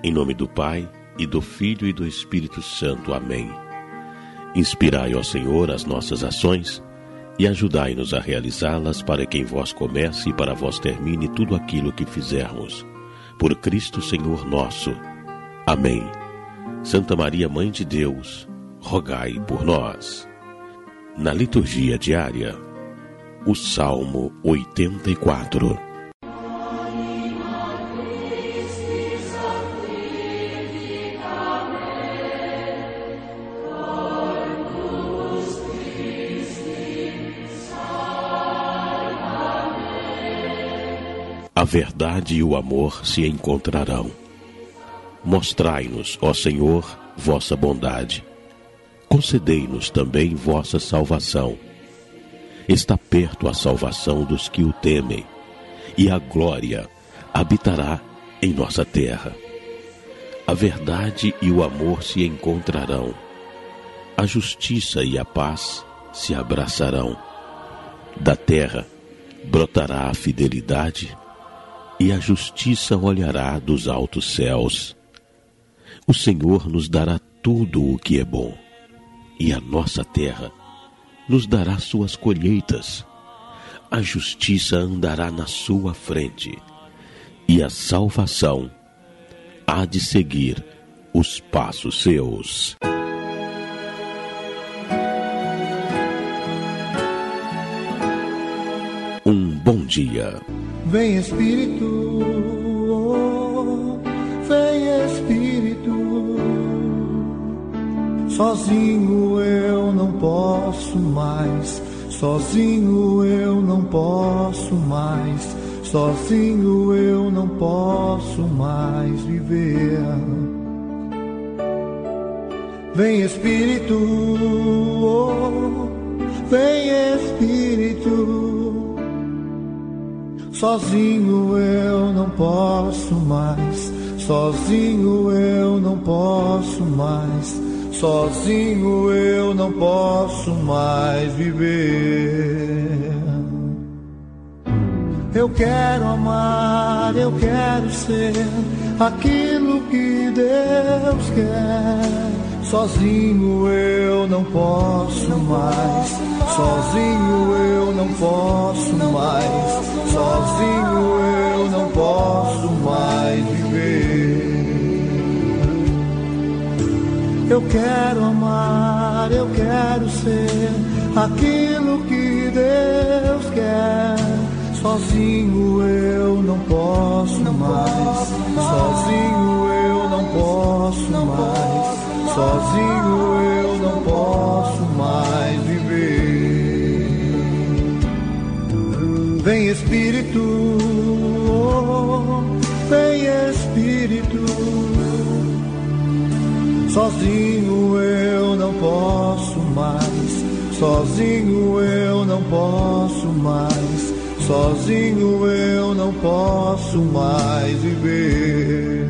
Em nome do Pai, e do Filho e do Espírito Santo. Amém. Inspirai, ó Senhor, as nossas ações e ajudai-nos a realizá-las, para que em vós comece e para vós termine tudo aquilo que fizermos. Por Cristo Senhor nosso. Amém. Santa Maria, Mãe de Deus, rogai por nós. Na liturgia diária, o Salmo 84. A verdade e o amor se encontrarão. Mostrai-nos, ó Senhor, vossa bondade. Concedei-nos também vossa salvação. Está perto a salvação dos que o temem, e a glória habitará em nossa terra. A verdade e o amor se encontrarão. A justiça e a paz se abraçarão. Da terra brotará a fidelidade, e a justiça olhará dos altos céus. O Senhor nos dará tudo o que é bom, e a nossa terra nos dará suas colheitas. A justiça andará na sua frente, e a salvação há de seguir os passos seus. Um bom dia. Vem Espírito, vem Espírito. Sozinho eu não posso mais, sozinho eu não posso mais, sozinho eu não posso mais viver. Vem Espírito, vem Espírito. Sozinho eu não posso mais, sozinho eu não posso mais, sozinho eu não posso mais viver. Eu quero amar, eu quero ser aquilo que Deus quer. Sozinho eu não posso mais, sozinho eu não posso mais, sozinho eu não posso mais viver. Eu quero amar, eu quero ser aquilo que Deus quer. Sozinho eu não posso mais, sozinho eu não posso mais, sozinho eu não posso mais viver. Vem Espírito, vem Espírito. Sozinho eu não posso mais, sozinho eu não posso mais, sozinho eu não posso mais viver.